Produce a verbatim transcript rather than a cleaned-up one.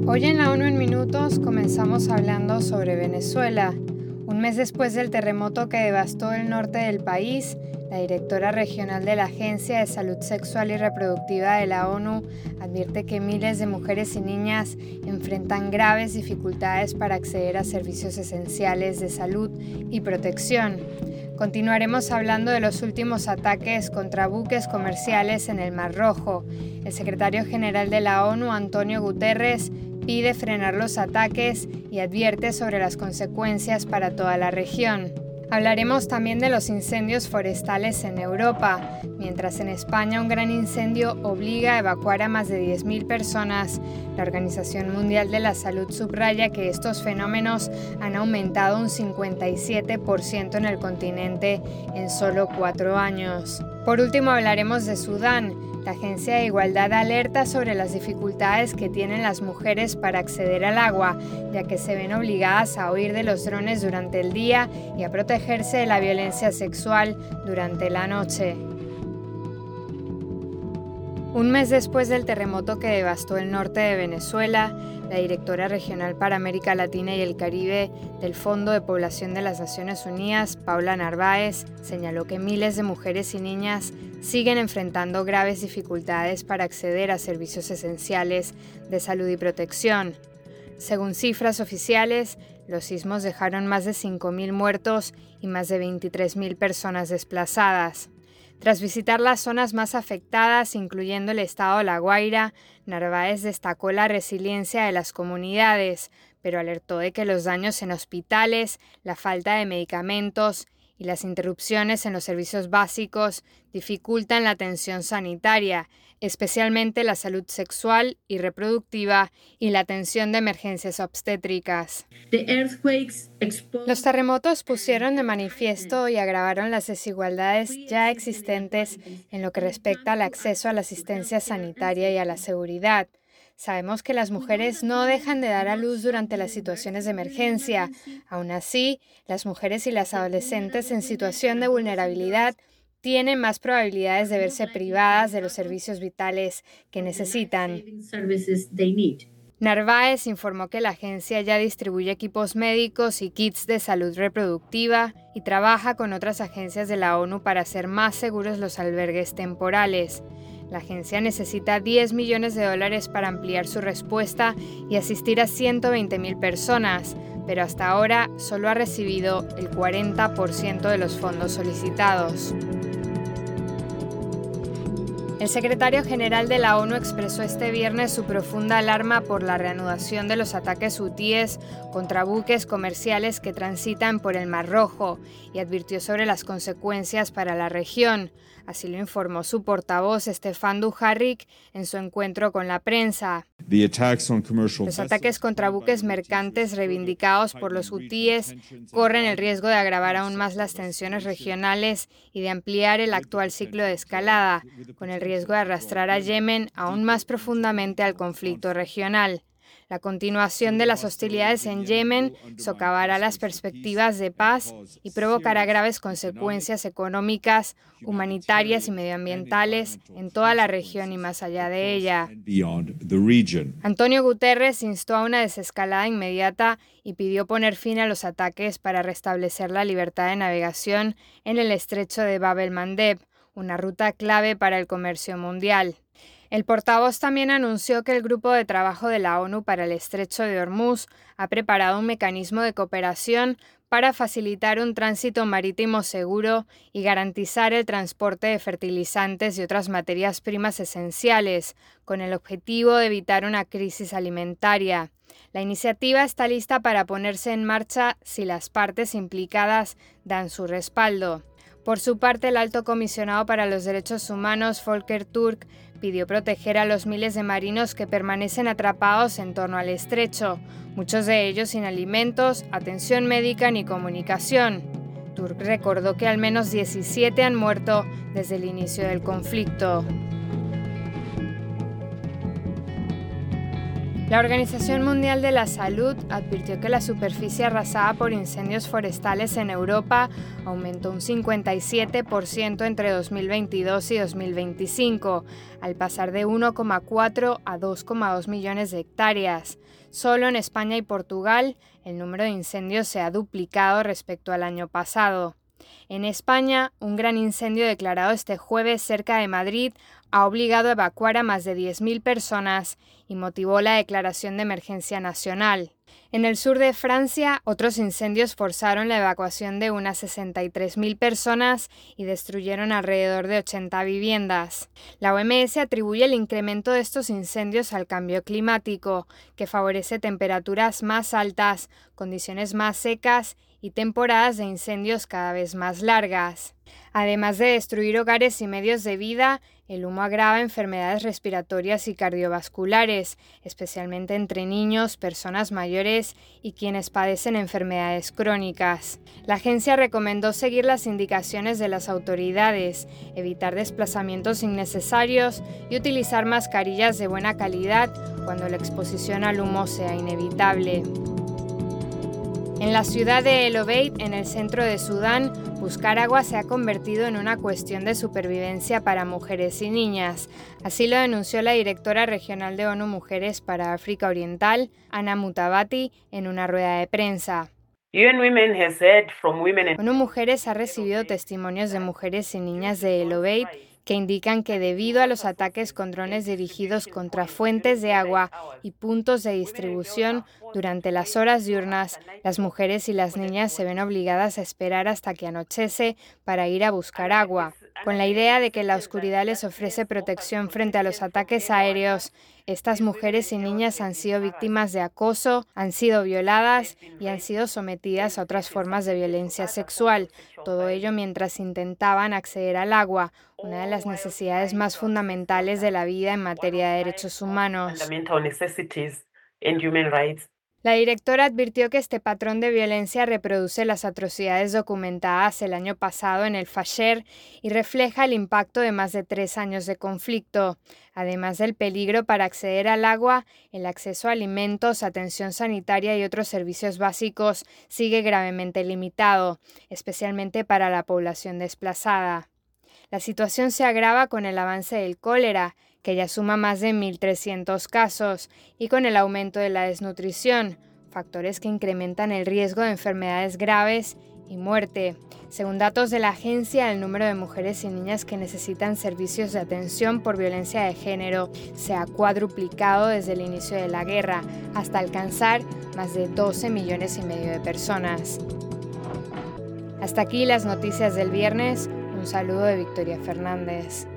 Hoy en la ONU en Minutos comenzamos hablando sobre Venezuela. Un mes después del terremoto que devastó el norte del país, la directora regional de la Agencia de Salud Sexual y Reproductiva de la ONU advierte que miles de mujeres y niñas enfrentan graves dificultades para acceder a servicios esenciales de salud y protección. Continuaremos hablando de los últimos ataques contra buques comerciales en el Mar Rojo. El secretario general de la ONU, Antonio Guterres, pide frenar los ataques y advierte sobre las consecuencias para toda la región. Hablaremos también de los incendios forestales en Europa. Mientras en España un gran incendio obliga a evacuar a más de diez mil personas, la Organización Mundial de la Salud subraya que estos fenómenos han aumentado un cincuenta y siete por ciento en el continente en solo cuatro años. Por último hablaremos de Sudán. La Agencia de Igualdad alerta sobre las dificultades que tienen las mujeres para acceder al agua, ya que se ven obligadas a huir de los drones durante el día y a protegerse de la violencia sexual durante la noche. Un mes después del terremoto que devastó el norte de Venezuela, la directora regional para América Latina y el Caribe del Fondo de Población de las Naciones Unidas, Paula Narváez, señaló que miles de mujeres y niñas siguen enfrentando graves dificultades para acceder a servicios esenciales de salud y protección. Según cifras oficiales, los sismos dejaron más de cinco mil muertos y más de veintitrés mil personas desplazadas. Tras visitar las zonas más afectadas, incluyendo el estado de La Guaira, Narváez destacó la resiliencia de las comunidades, pero alertó de que los daños en hospitales, la falta de medicamentos y las interrupciones en los servicios básicos dificultan la atención sanitaria, especialmente la salud sexual y reproductiva y la atención de emergencias obstétricas. Los terremotos pusieron de manifiesto y agravaron las desigualdades ya existentes en lo que respecta al acceso a la asistencia sanitaria y a la seguridad. Sabemos que las mujeres no dejan de dar a luz durante las situaciones de emergencia. Aún así, las mujeres y las adolescentes en situación de vulnerabilidad tienen más probabilidades de verse privadas de los servicios vitales que necesitan. Narváez informó que la agencia ya distribuye equipos médicos y kits de salud reproductiva y trabaja con otras agencias de la ONU para hacer más seguros los albergues temporales. La agencia necesita diez millones de dólares para ampliar su respuesta y asistir a ciento veinte mil personas, pero hasta ahora solo ha recibido el cuarenta por ciento de los fondos solicitados. El secretario general de la ONU expresó este viernes su profunda alarma por la reanudación de los ataques hutíes contra buques comerciales que transitan por el Mar Rojo y advirtió sobre las consecuencias para la región. Así lo informó su portavoz Stefan Dujarric en su encuentro con la prensa. Los ataques contra buques mercantes reivindicados por los hutíes corren el riesgo de agravar aún más las tensiones regionales y de ampliar el actual ciclo de escalada, con el riesgo de arrastrar a Yemen aún más profundamente al conflicto regional. La continuación de las hostilidades en Yemen socavará las perspectivas de paz y provocará graves consecuencias económicas, humanitarias y medioambientales en toda la región y más allá de ella. Antonio Guterres instó a una desescalada inmediata y pidió poner fin a los ataques para restablecer la libertad de navegación en el estrecho de Bab el-Mandeb, una ruta clave para el comercio mundial. El portavoz también anunció que el Grupo de Trabajo de la ONU para el Estrecho de Hormuz ha preparado un mecanismo de cooperación para facilitar un tránsito marítimo seguro y garantizar el transporte de fertilizantes y otras materias primas esenciales, con el objetivo de evitar una crisis alimentaria. La iniciativa está lista para ponerse en marcha si las partes implicadas dan su respaldo. Por su parte, el alto comisionado para los derechos humanos, Volker Turk, pidió proteger a los miles de marinos que permanecen atrapados en torno al estrecho, muchos de ellos sin alimentos, atención médica ni comunicación. Turk recordó que al menos diecisiete han muerto desde el inicio del conflicto. La Organización Mundial de la Salud advirtió que la superficie arrasada por incendios forestales en Europa aumentó un cincuenta y siete por ciento entre dos mil veintidós y dos mil veinticinco, al pasar de uno coma cuatro a dos coma dos millones de hectáreas. Solo en España y Portugal, el número de incendios se ha duplicado respecto al año pasado. En España, un gran incendio declarado este jueves cerca de Madrid ha obligado a evacuar a más de diez mil personas y motivó la declaración de emergencia nacional. En el sur de Francia, otros incendios forzaron la evacuación de unas sesenta y tres mil personas y destruyeron alrededor de ochenta viviendas. La O M S atribuye el incremento de estos incendios al cambio climático, que favorece temperaturas más altas, condiciones más secas y temporadas de incendios cada vez más largas. Además de destruir hogares y medios de vida, el humo agrava enfermedades respiratorias y cardiovasculares, especialmente entre niños, personas mayores y quienes padecen enfermedades crónicas. La agencia recomendó seguir las indicaciones de las autoridades, evitar desplazamientos innecesarios y utilizar mascarillas de buena calidad cuando la exposición al humo sea inevitable. En la ciudad de El Obeid, en el centro de Sudán, buscar agua se ha convertido en una cuestión de supervivencia para mujeres y niñas. Así lo denunció la directora regional de ONU Mujeres para África Oriental, Ana Mutabati, en una rueda de prensa. ONU Mujeres ha recibido testimonios de mujeres y niñas de El Obeid que indican que debido a los ataques con drones dirigidos contra fuentes de agua y puntos de distribución durante las horas diurnas, las mujeres y las niñas se ven obligadas a esperar hasta que anochece para ir a buscar agua. Con la idea de que la oscuridad les ofrece protección frente a los ataques aéreos, estas mujeres y niñas han sido víctimas de acoso, han sido violadas y han sido sometidas a otras formas de violencia sexual, todo ello mientras intentaban acceder al agua, una de las necesidades más fundamentales de la vida en materia de derechos humanos. La directora advirtió que este patrón de violencia reproduce las atrocidades documentadas el año pasado en el Fasher y refleja el impacto de más de tres años de conflicto. Además del peligro para acceder al agua, el acceso a alimentos, atención sanitaria y otros servicios básicos sigue gravemente limitado, especialmente para la población desplazada. La situación se agrava con el avance del cólera, que ya suma más de mil trescientos casos, y con el aumento de la desnutrición, factores que incrementan el riesgo de enfermedades graves y muerte. Según datos de la agencia, el número de mujeres y niñas que necesitan servicios de atención por violencia de género se ha cuadruplicado desde el inicio de la guerra, hasta alcanzar más de doce millones y medio de personas. Hasta aquí las noticias del viernes. Un saludo de Victoria Fernández.